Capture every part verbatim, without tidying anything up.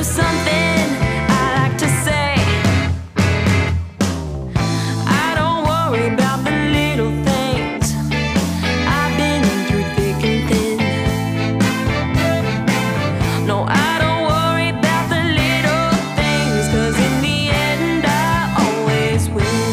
something I like to say. I don't worry about the little things. I've been through thick and thin. No, I don't worry about the little things, 'cause in the end I always win.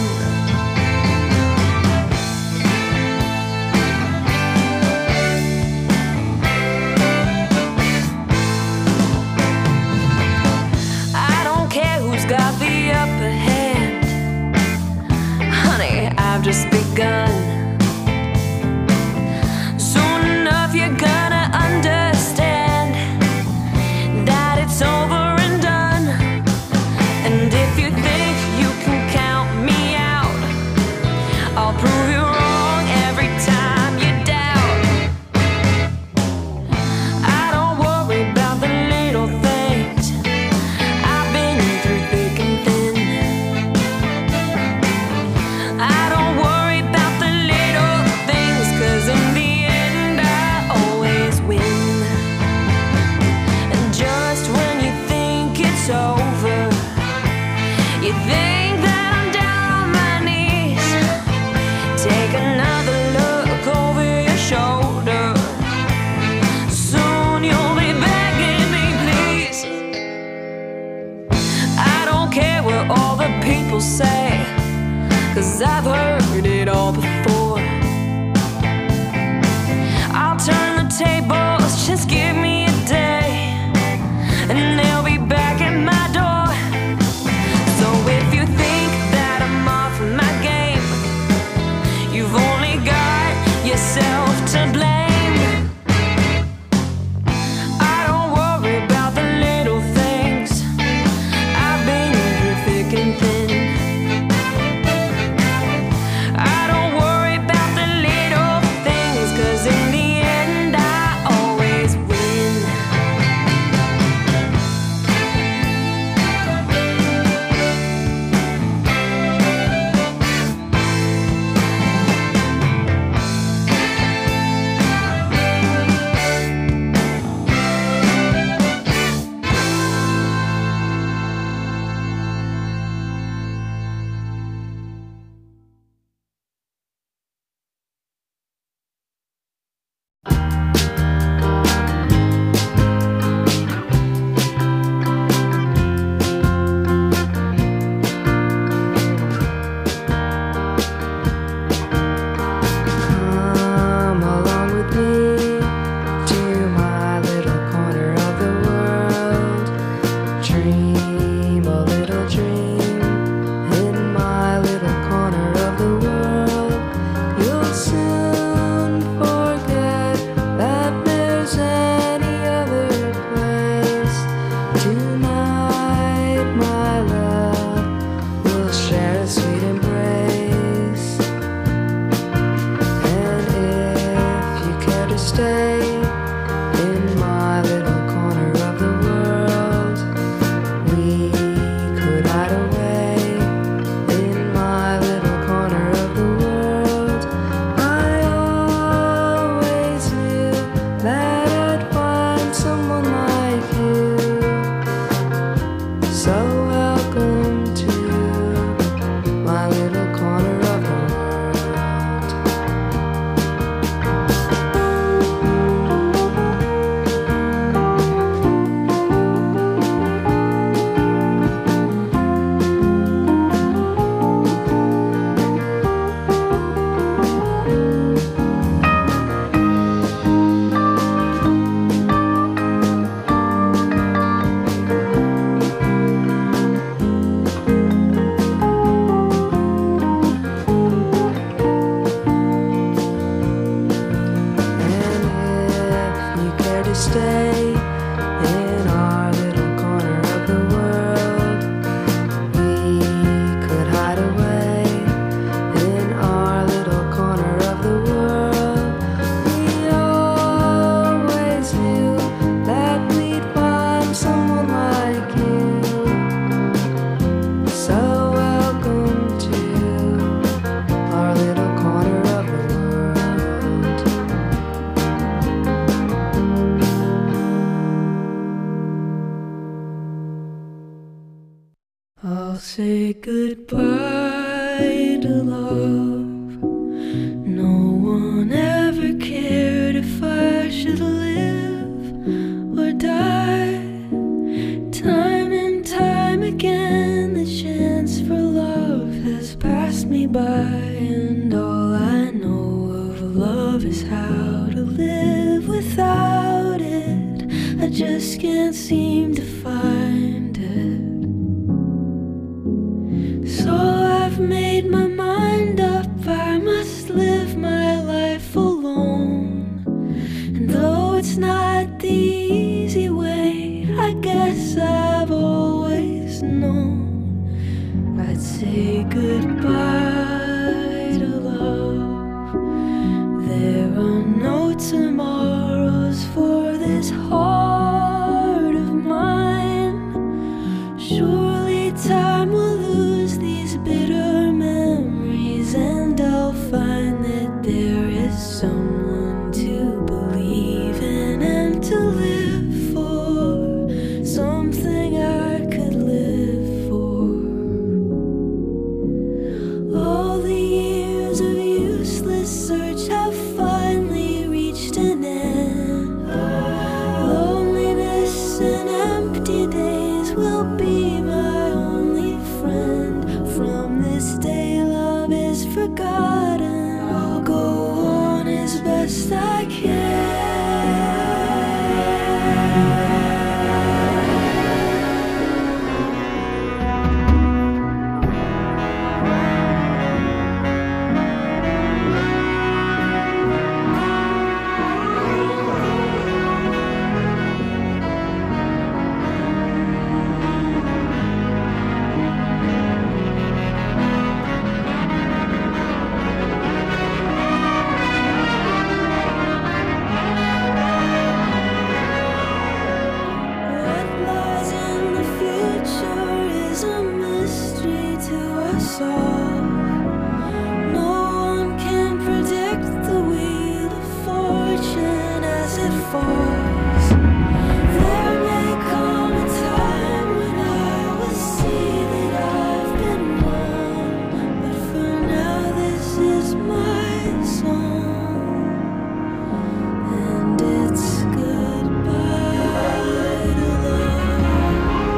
I don't care who's got the upper hand. Honey, I've just begun. Soon enough you're gonna understand that it's over and done. And if you think you can count me out, I'll prove you wrong every time you doubt. I don't worry about the little things. I've been through thick and thin. I don't worry about the little things, 'cause in the end I always win. And just when you think it's over, you think that I'm down on my knees. Take another look over your shoulder. Soon you'll be begging me, please. I don't care what all the people say, 'cause I've heard it all before. I'll turn the tables, just give me a day, and they'll be back at my door. So if you think that I'm off my game, you've only got yourself to blame. I don't worry about the little things. I've been through thick and thin. I don't worry about the little things, 'cause in the end I always win. Come along with me to my little corner of the world. Dream a little dream in my little corner of the world. You'll soon forget that there's any other place. Tonight, my love, we'll share a sweet embrace. And if you care to stay in my little corner of the world, we could hide away in my little corner of the world. I always knew that I'd find someone like you. So welcome to my little corner of the world. say goodbye to love. No one ever cared if I should live or die. Time and time again, the chance for love has passed me by, and all I know of love is how to live without it. I just can't seem to find it. So I've made my mind up, I must live my life alone. And though it's not the easy way, I guess I've always known I'd say goodbye to love. There are no tomorrows for this heart of mine. Surely time will lose these bitter memories, and I'll find that there is someone to believe in and to live for, something I could live for. All the years of useless search have finally reached an end. Loneliness and empty days will be my only friend. From this day love is forgotten. I'll go on as best I can. What lies in the future is a mystery to us all. No one can predict the wheel of fortune as it falls. There may come a time when I will see that I've been wrong, but for now this is my song, and it's goodbye to love.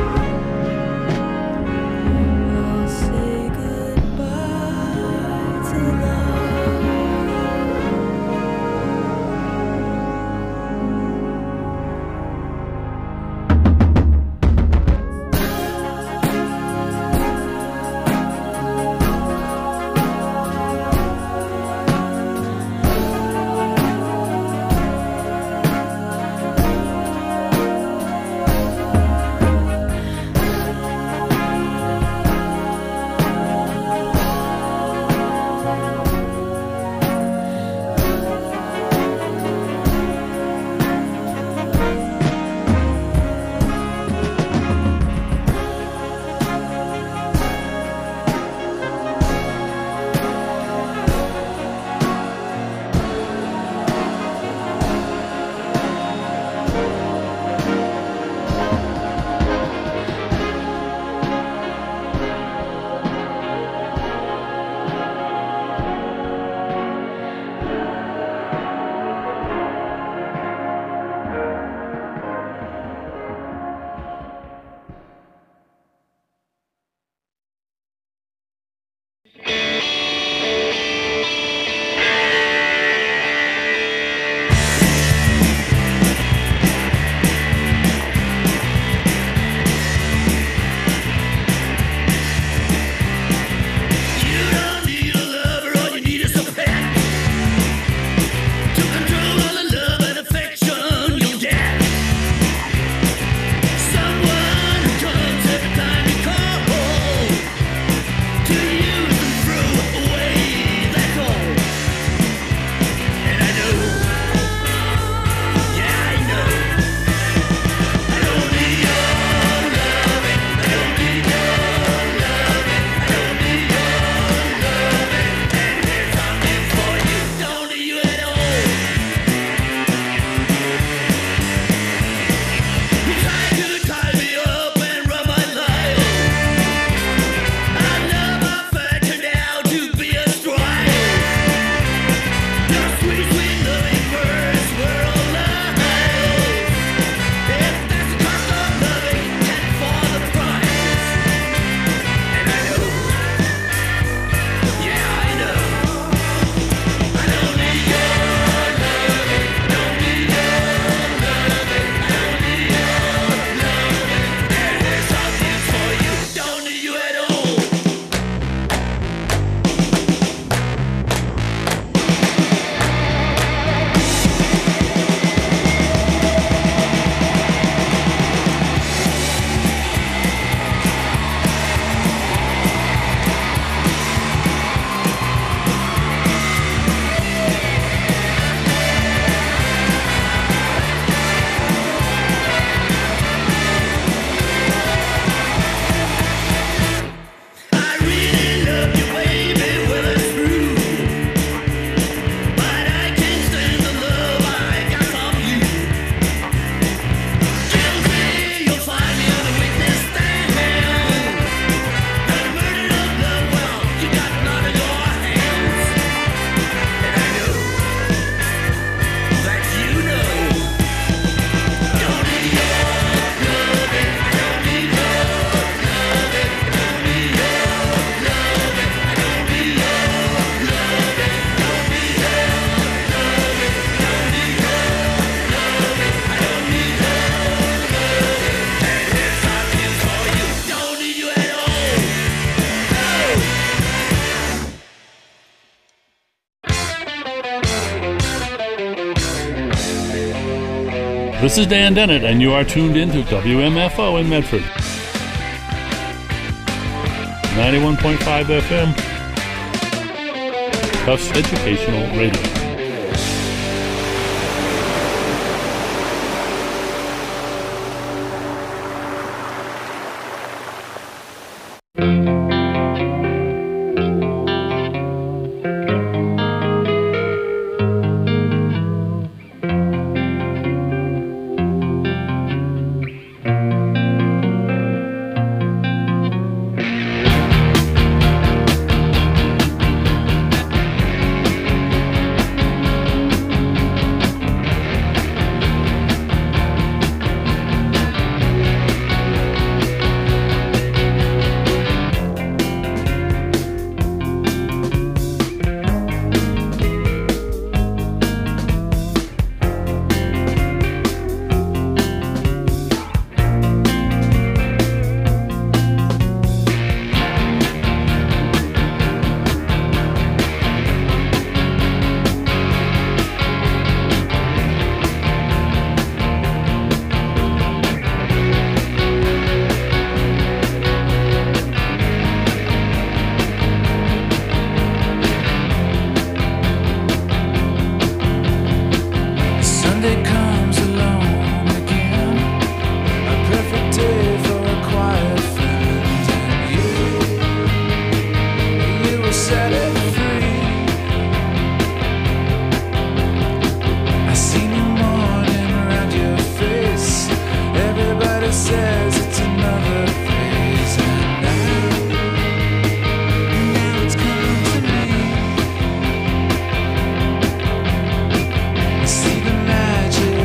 I'll say goodbye to love. This is Dan Dennett, and you are tuned in to W M F O in Medford. ninety-one point five F M. Tufts Educational Radio. See the magic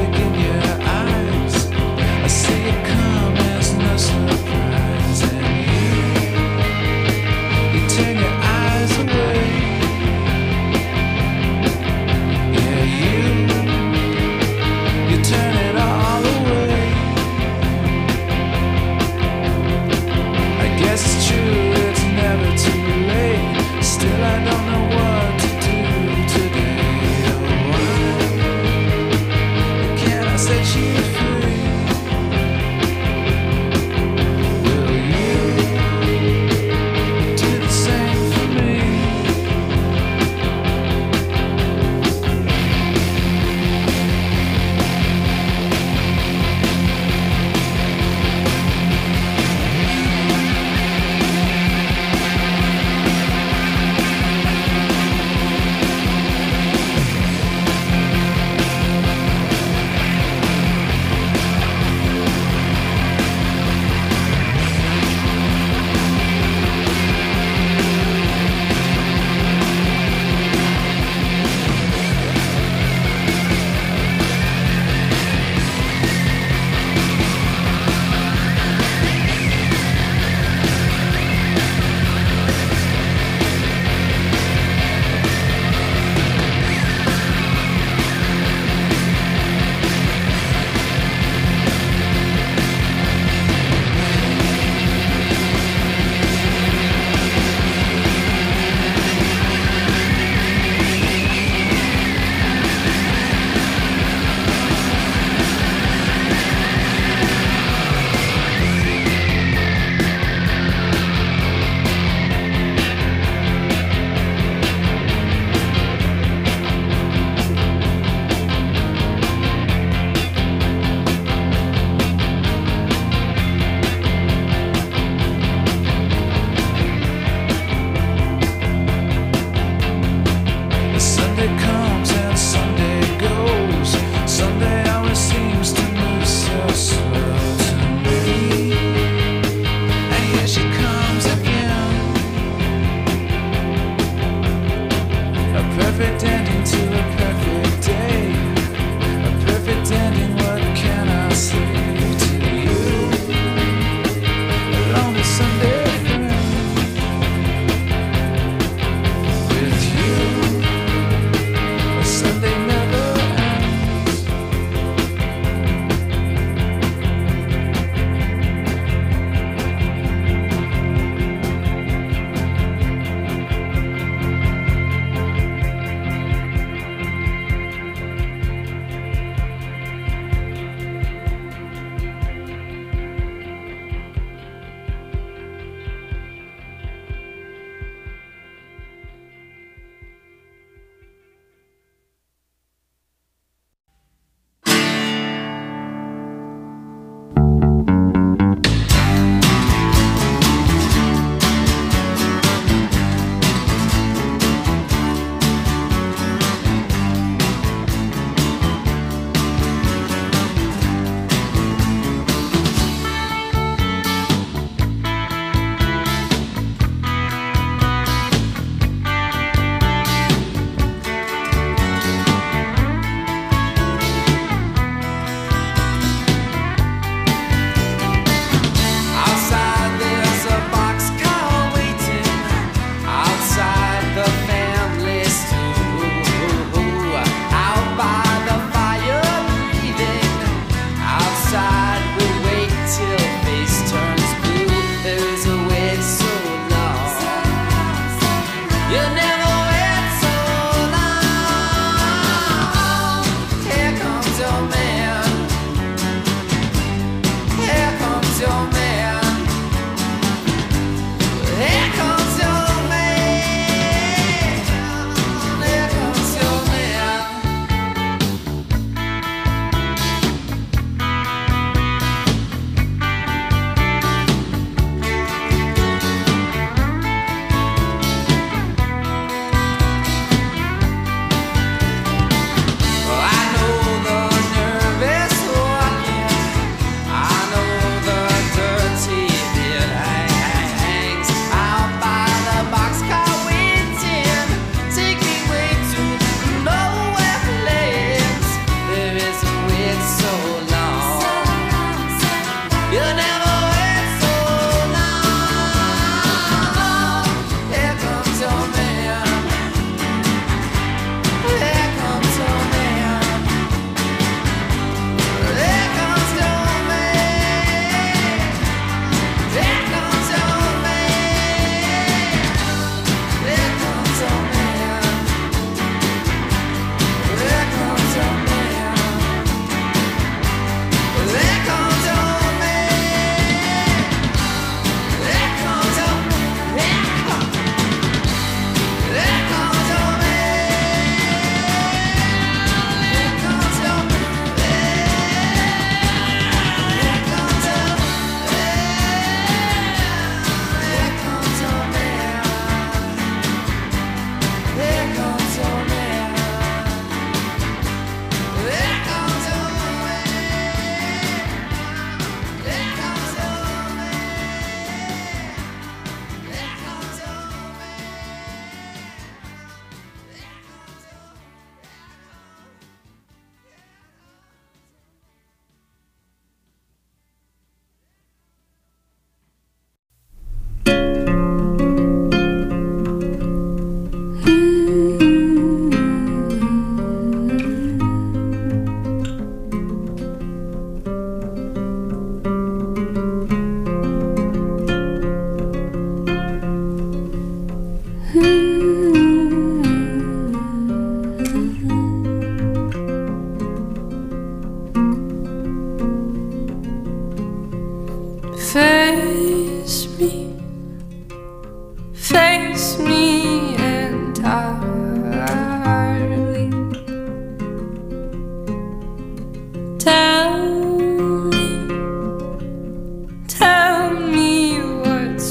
kiss me, face me entirely. Tell me, tell me what's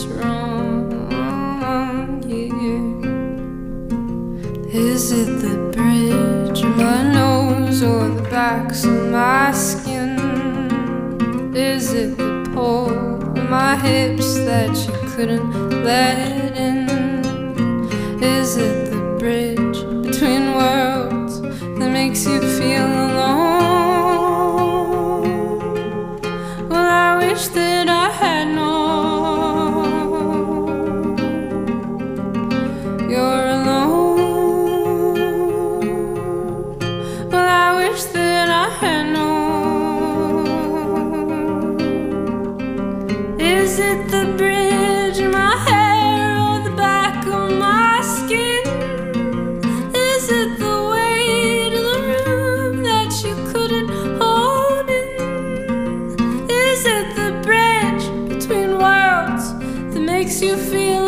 wrong here. Is it the bridge of my nose or the backs of my skin? Is it the pole of my hips that you couldn't let in? Is it the bridge between worlds that makes you feel alone? Well, I wish that I had known you're alone. Well, I wish that I had known. Is it the bridge in my hair or the back of my skin? Is it the weight of the room that you couldn't hold in? Is it the bridge between worlds that makes you feel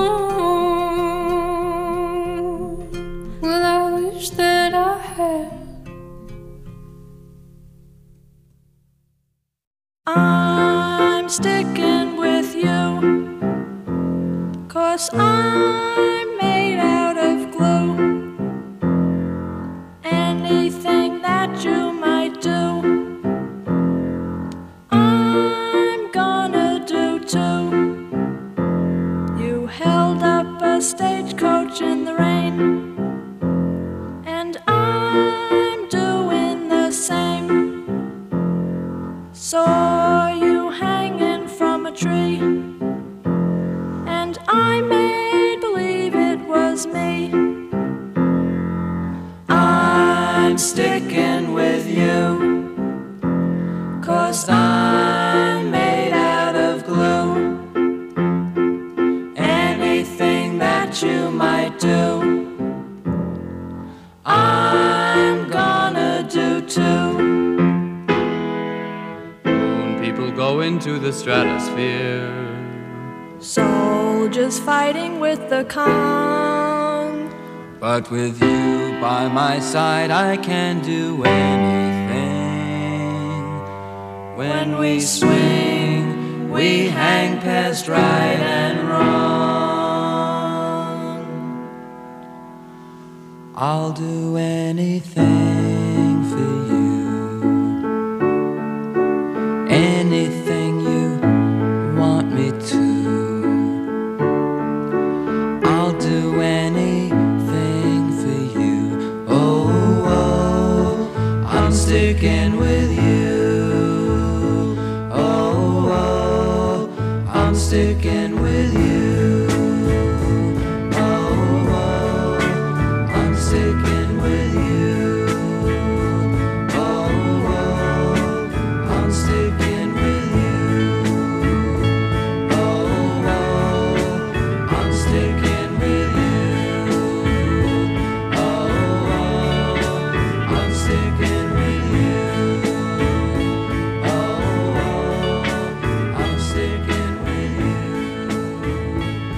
alone? Well, I wish that I had. I'm sticking with you, 'cause I'm made out of glue. Anything that you might do, I'm gonna do too. You held up a stagecoach in the rain, and I'm doing the same. Saw you hanging from a tree, and I made believe it was me. I'm sticking with you, 'cause I'm made out of glue. Anything that you might do, I'm gonna do too. People go into the stratosphere. Soldiers fighting with the Kong. But with you by my side, I can do anything. When we swing, we hang past right and wrong. I'll do anything for you, anything you want me to. I'll do anything for you. Oh, oh, I'm sticking with you. Oh, oh, I'm sticking with you. Oh, oh, I'm sticking with you. Oh, oh, I'm sticking with you. Oh, oh, I'm sticking with you. Oh, oh, I'm sticking with you. Oh, oh, I'm sticking with you.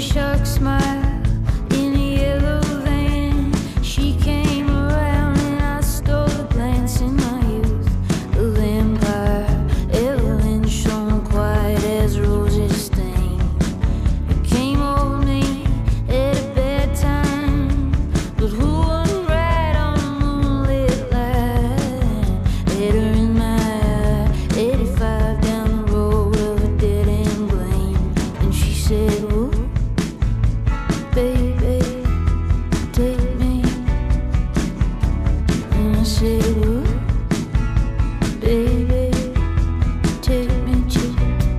shark smile in a yellow van. She came around and I stole a glance in my youth. The vampire Evelyn shone quiet as roses stain. It came over me at a bad time, but who wouldn't ride on a moonlit line? Had her in my eye, eighty-five down the road of a dead end blame. And she said, "Ooh, baby, take me." And I said, "Ooh, baby, take me too."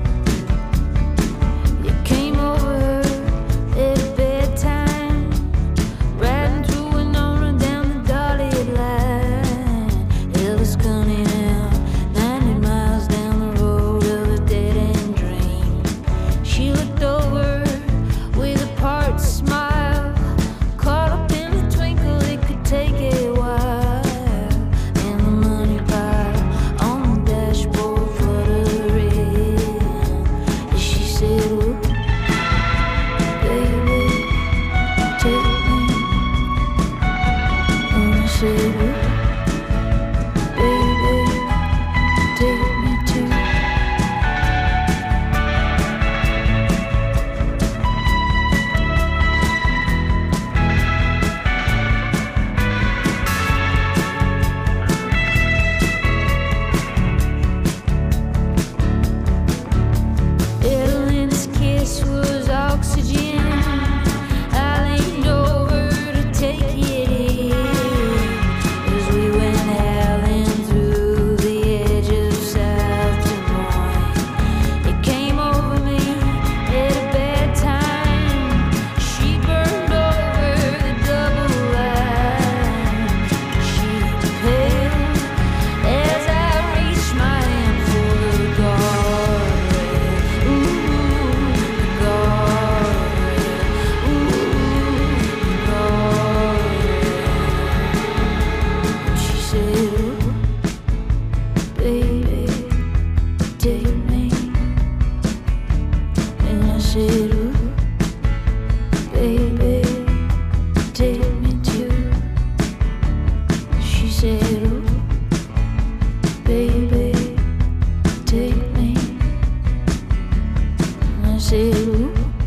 You came over at a bad time, riding through Winona down the dotted line. Elvis County now, ninety miles down the road of a dead end dream. She looked over with a part smile, caught up in the twinkle, it could take a while. And the money pile on the dashboard fluttering. And she said, "Ooh, baby, take me." And I said, "Ooh, baby, take me too." Evelyn's kiss was oxygen. I leaned over to take it in as we went howling through the edge of South Des Moines. It came over me at a bad time. She burned over the double line. She pale as I reached my hand for the guardrail. Ooh, the guardrail. Ooh, the guardrail. And she said, "Ooh, baby, take me." And I said, "Ooh, baby, take me too." She said, "Ooh, baby, take me." And I said, "Ooh,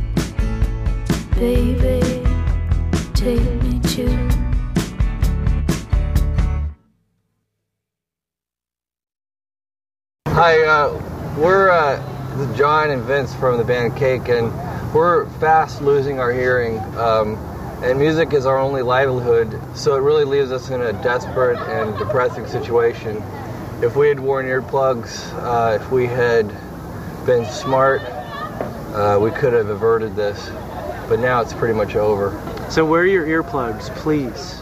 baby, take me too." Hi, uh, we're uh, John and Vince from the band Cake, and we're fast losing our hearing. Um, and music is our only livelihood, so it really leaves us in a desperate and depressing situation. If we had worn earplugs, uh, if we had been smart, uh, we could have averted this. But now it's pretty much over. So wear your earplugs, please.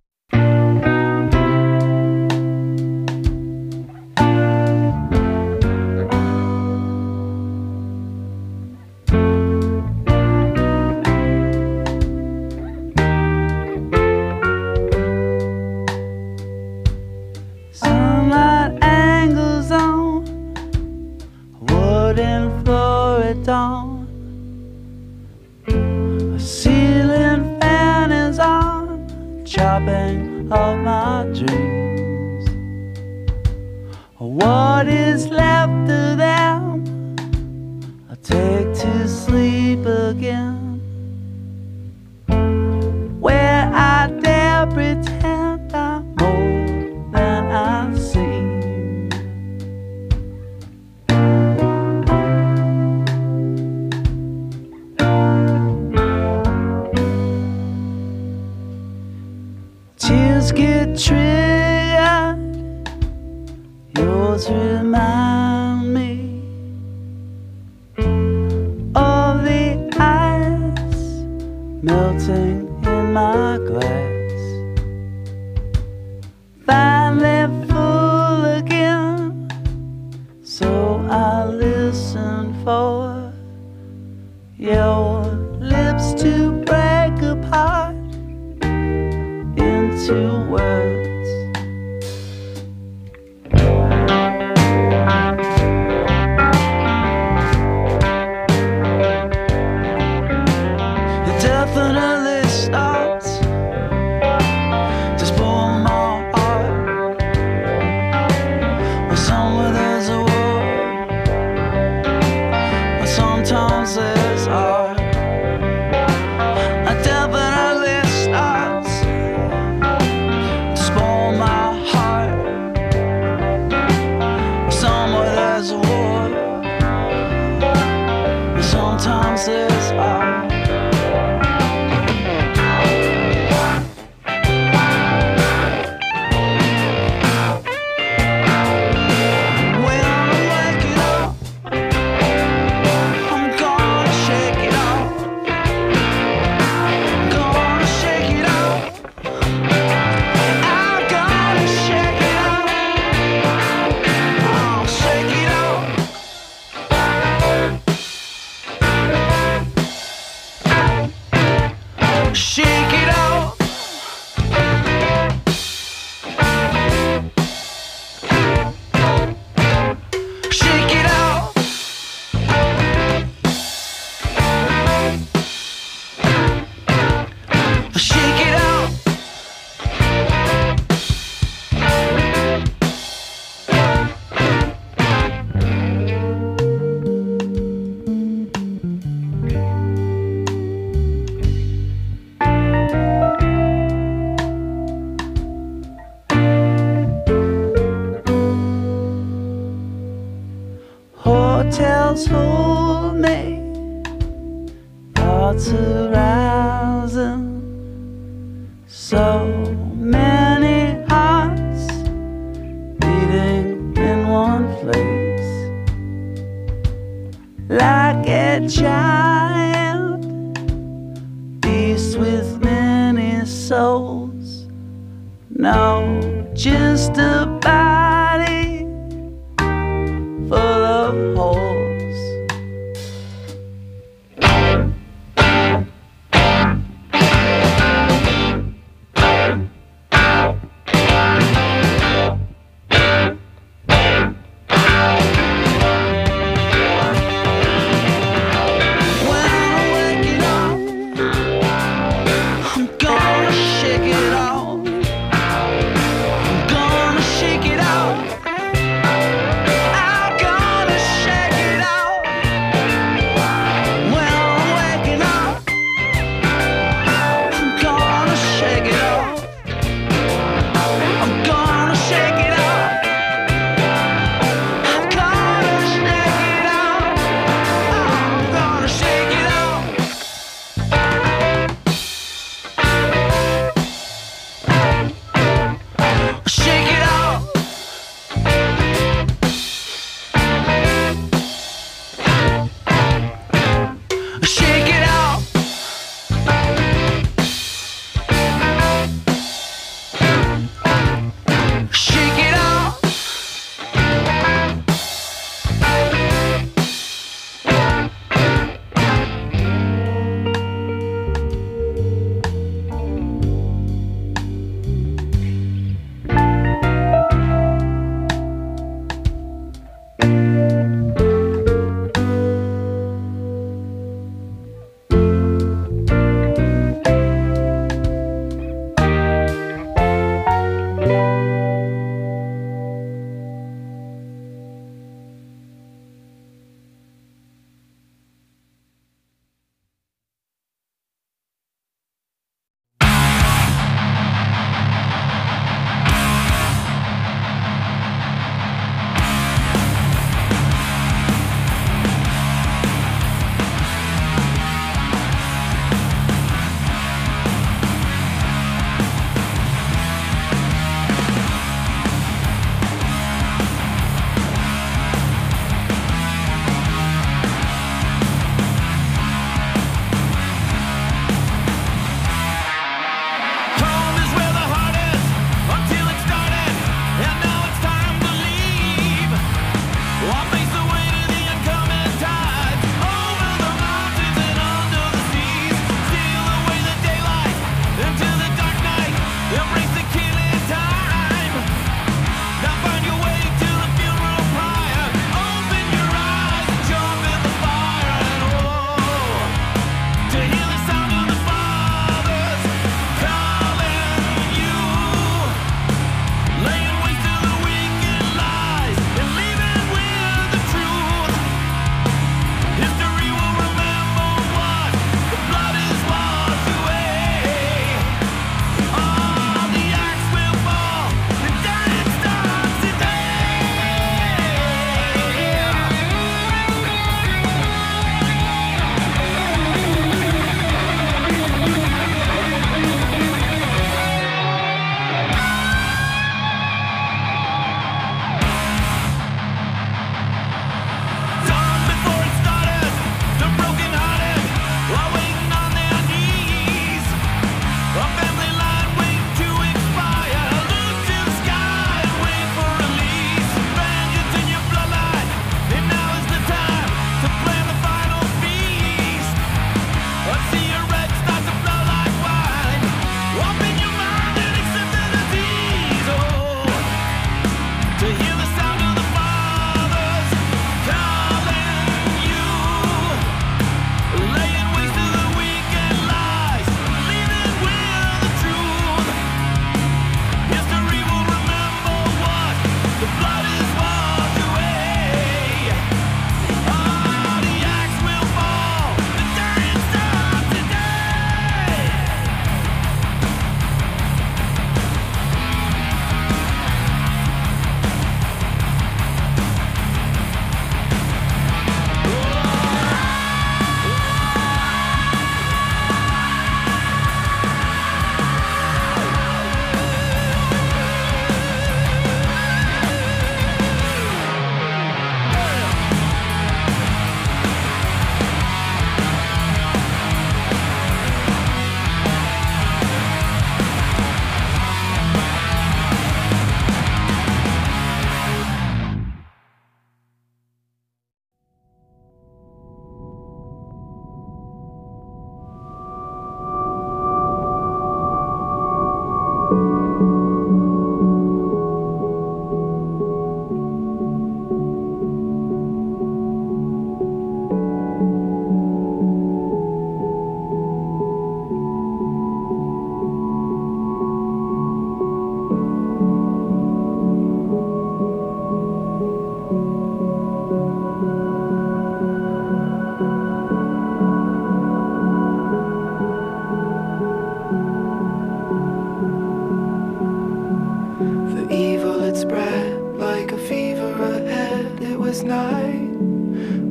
Sunlight angles on wooden floor at dawn. A ceiling fan is on, chopping off my dreams. What is left of them I take to sleep again, where I dare pretend I'm more than I seem. Tears get triggered, yours remind me of the ice melting in my glass, finally full again. So I listen for your lips to break apart into words. there's war, sometimes there's art. Hotels hold me, thoughts arousing, so many hearts beating in one place, like a giant beast with many souls. No, just a body full of holes.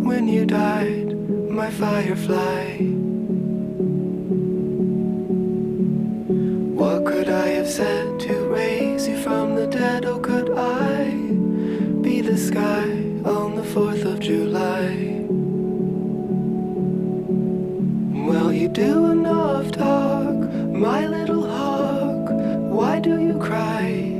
when you died, my firefly. What could I have said to raise you from the dead? Oh, could I be the sky on the fourth of July? Well, you do enough talk, my little hawk. Why do you cry?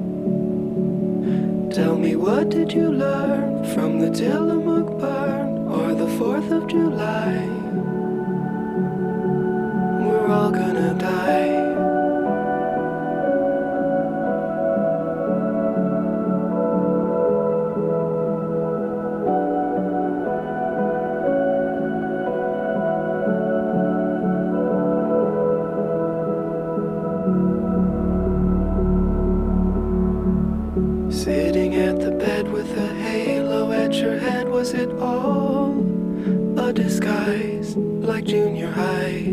Tell me, what did you learn from the Tillamook burn or the fourth of July? We're all gonna die. Sitting at the bed with a halo at your head, was it all a disguise like junior high?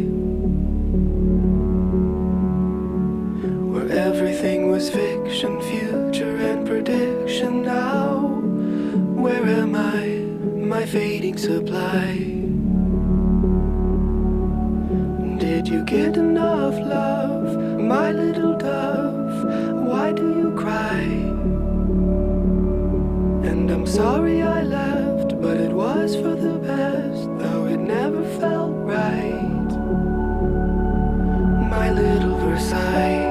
Where everything was fiction, future and prediction. Now, where am I, my fading supply? Did you get enough love, my little dove? Why do you cry? And I'm sorry I left, but it was for the best, though it never felt right. My little Versailles.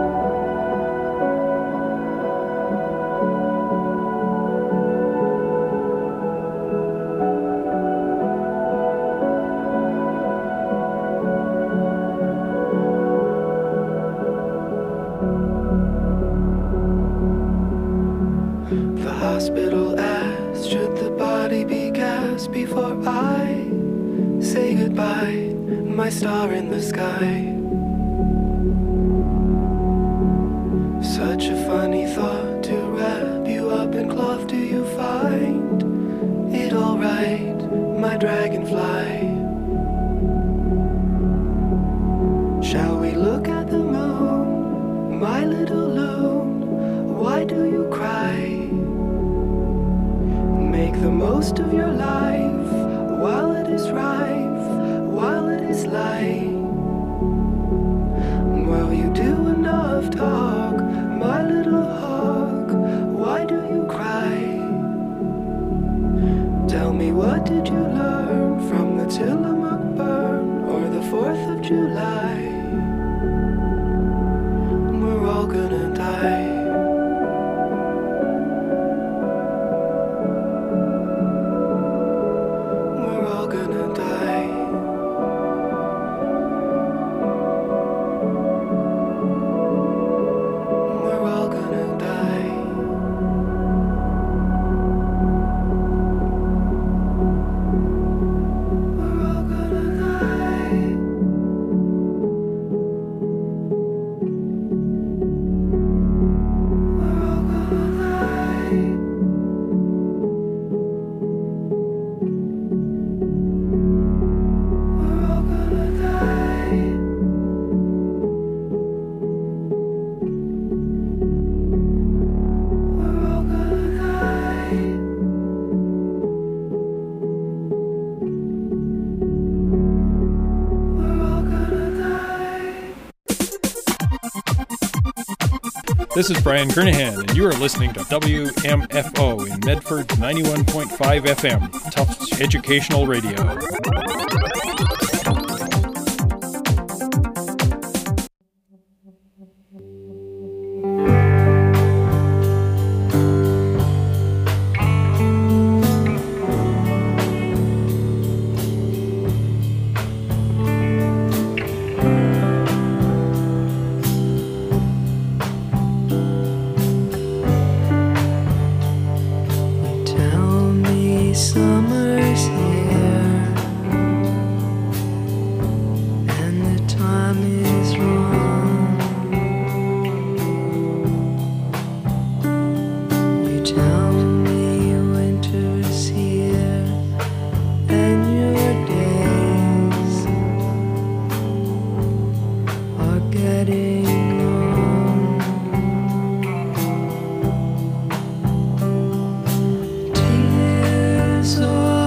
The hospital asked, should the body be cast before I say goodbye, my star in the sky? Such a funny thought to wrap you up in cloth. Do you find it alright, my dragonfly? Shall we look at the moon, my little loon? Why do you cry? Make the most of your life while it is rife, while it is light. Well, you do enough talk, my little hawk. Why do you cry? Tell me, what did you learn from the Tillamook burn or the fourth of July? We're all gonna die. This is Brian Kernahan, and you are listening to W M F O in Medford ninety-one point five F M, Tufts Educational Radio. Summer's here and the time is wrong. You tell me winter's here and your days are getting long. Tears are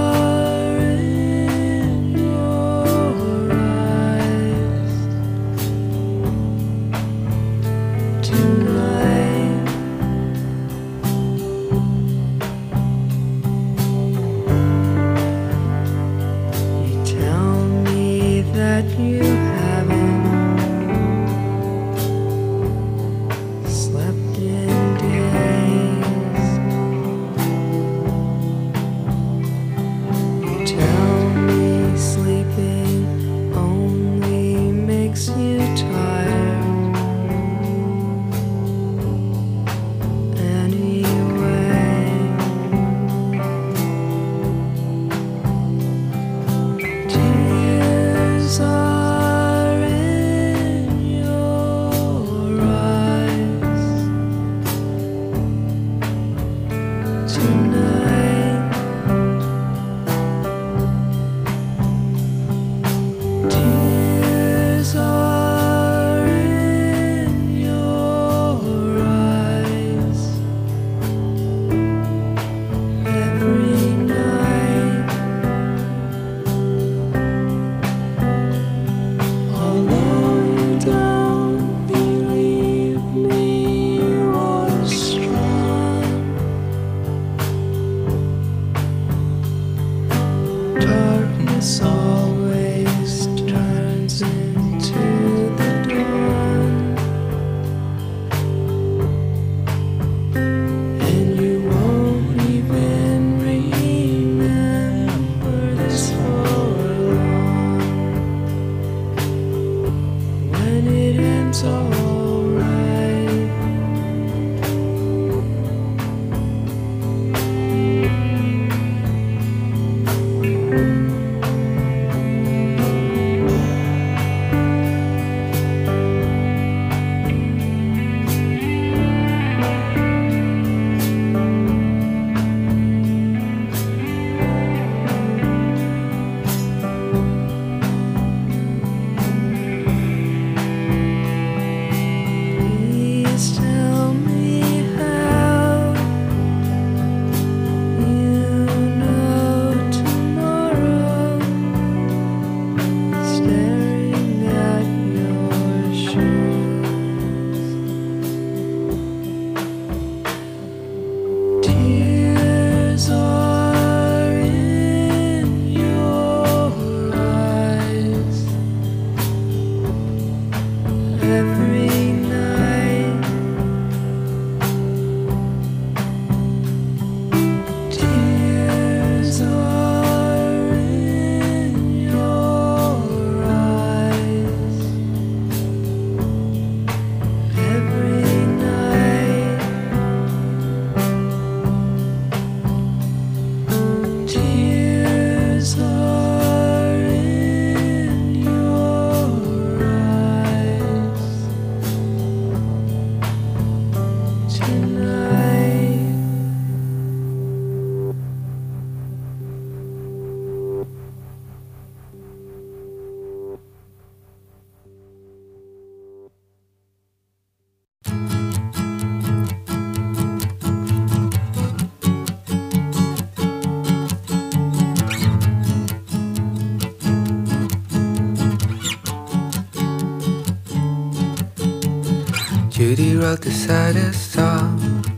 Judy wrote the saddest song.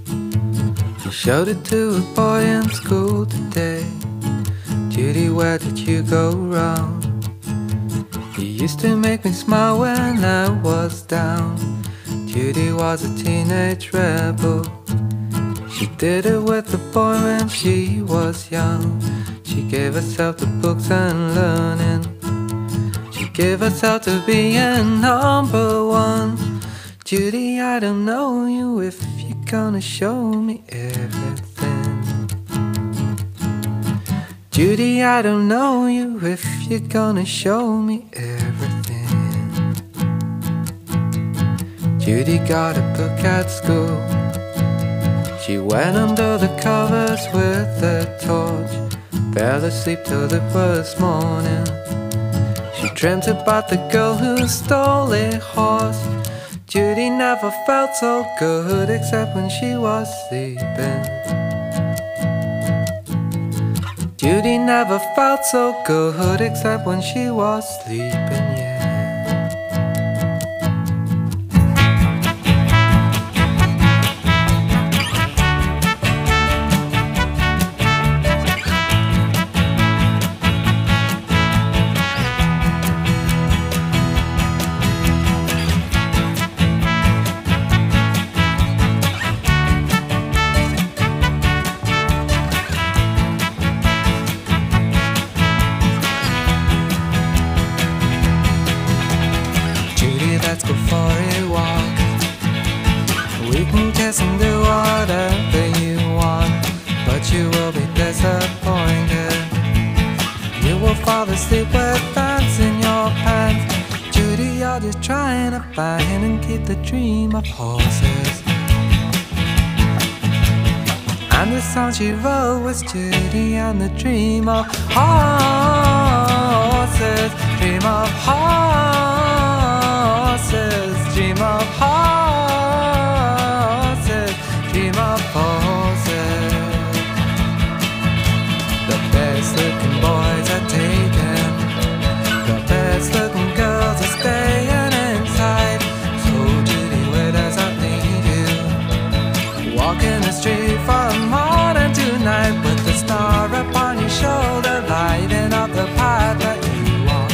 She showed it to a boy in school today. Judy, where did you go wrong? You used to make me smile when I was down. Judy was a teenage rebel. She did it with a boy when she was young. She gave herself to books and learning. She gave herself to being number one. Judy, I don't know you if you're gonna show me everything. Judy, I don't know you if you're gonna show me everything. Judy got a book at school. She went under the covers with a torch, fell asleep till it was morning. She dreamt about the girl who stole a horse. Judy never felt so good except when she was sleeping. Judy never felt so good except when she was sleeping, yeah. kiss and do whatever you want, but you will be disappointed. You will fall asleep with ants in your pants. Judy, you're just trying to find and keep the dream of horses. And the song she wrote was Judy and the dream of horses. Dream of horses. Dream of horses. Dream of horses. The best looking boys are taken. The best looking girls are staying inside. So Judy, where does that lead you? Walking the street from morning to night, with the star upon your shoulder, lighting up the path that you walk.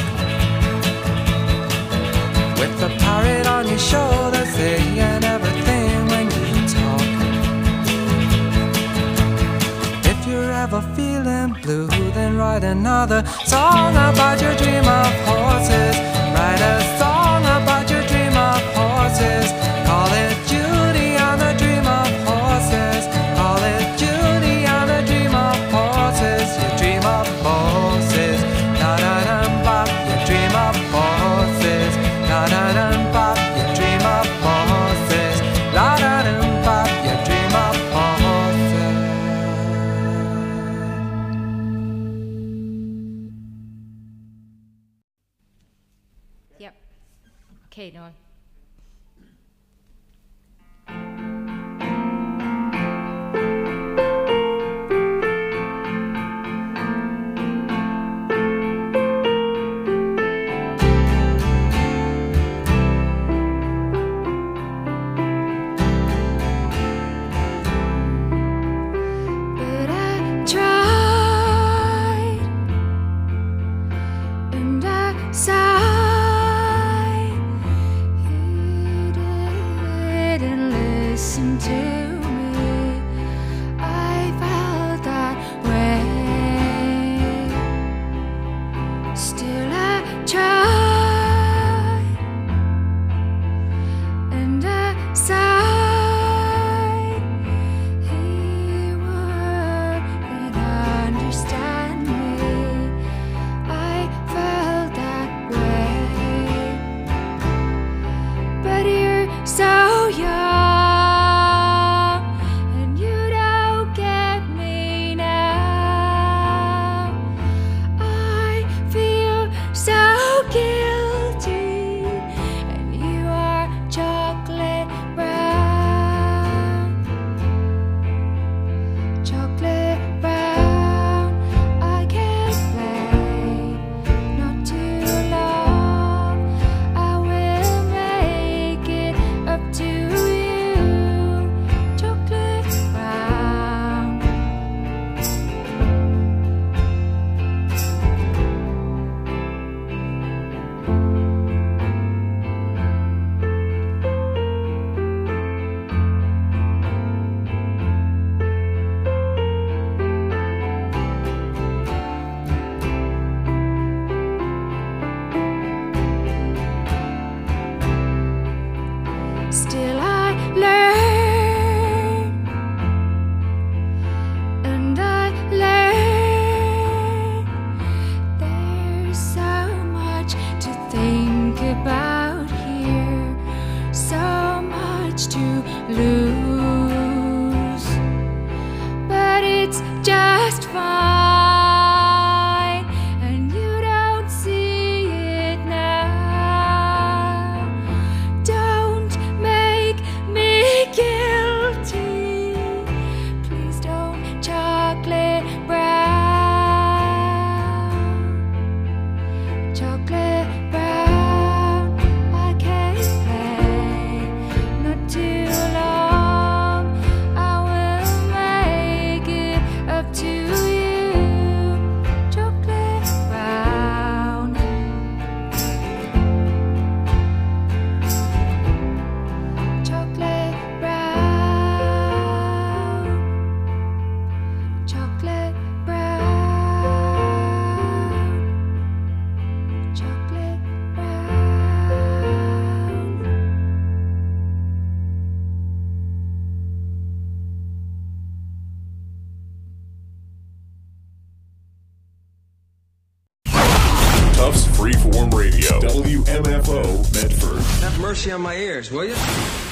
With the parrot on your shoulder, saying everything when you talk. If you're ever feeling blue, then write another song about your dream of horses. Write a song about your dream of horses. Call it Judy and the dream of horses. Call it Judy and the dream of horses. Your dream of horses. Na na na bop. Your dream of horses. Na na na bop. Your dream of horses. La na na bop. Your dream of horses. Yep. Okay, Noah. But I tried and I sighed Tufts Freeform Radio. W M F O Medford. Have mercy on my ears, will you?